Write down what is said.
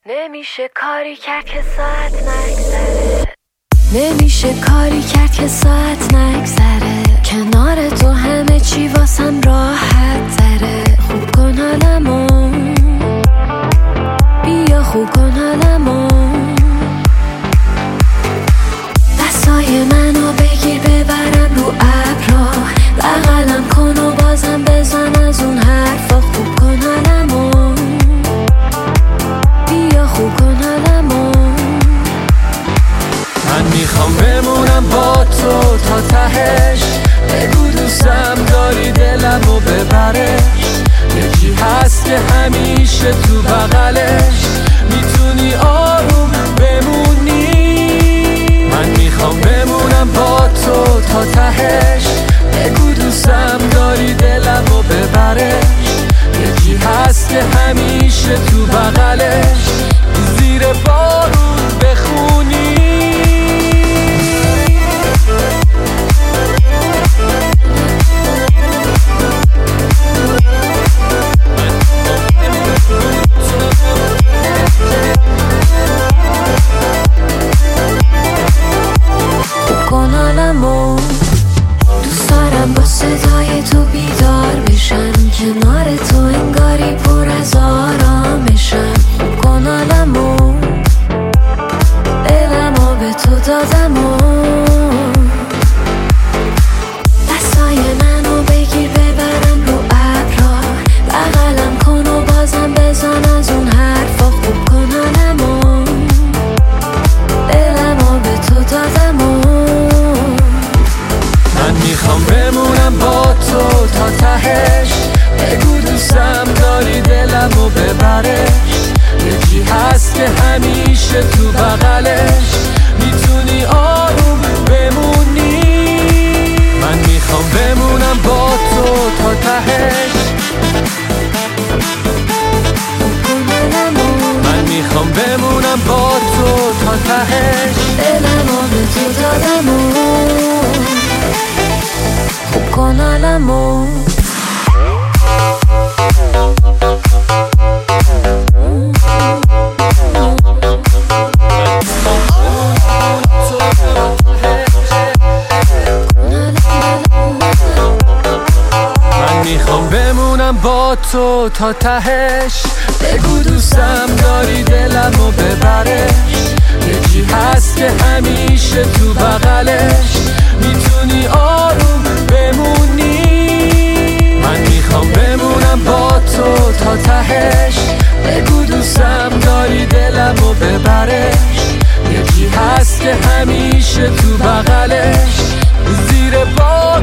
نمیشه کاری کرد که ساعت نگذره، نمیشه کاری کرد که ساعت نگذره. کنار تو همه چی واسم راحت تره. خوب کن حالمو، بیا خوب کن حالمو. دستای منو بگیر ببرم رو ابرا، بغلم کن و بازم بزن از اون حرفا. خوب کن حالمو، بیا خوب کن حالمو. من میخوام بمونم با تو تا تهش، بگو دوستم داری دلمو ببرش. یکی هست که همیشه تو بغلش، میتونی آروم بمونی. من میخوام بمونم با تو تا تهش، بگو دوستم داری دلمو ببرش. یکی هست که همیشه تو بغلش، زیر بارون بخونی. کن حالمو، دوست دارم با صدای تو بیدار بشم. کنار تو انگاری پر از آرامشم. کن حالمو، دلمو به تو دادمو. دستای منو بگیر ببرم رو ابرا، بغلم کن و بازم بزن از اون حرفا. خوب کن حالمو، دلمو به تو دادمو. من میخوام بمونم با تو تا تهش، بگو دوستم داری دلمو ببرش. یکی هست که همیشه تو بغلش، میتونی آروم بمونی. من میخوام بمونم با تو تا تهش، من میخوام بمونم با تو تا تهش. دلمو به تو دادمو، خوب کن حالمو. من میخوام بمونم با تو تا تهش، بگو دوستم داری دلمو ببرش. یکی هست که همیشه تو بغلش، میتونی آروم بمونی. من میخوام بمونم با تو تا تهش، بگو دوستم داری دلمو ببرش. یکی هست که همیشه تو بغلش، زیر بار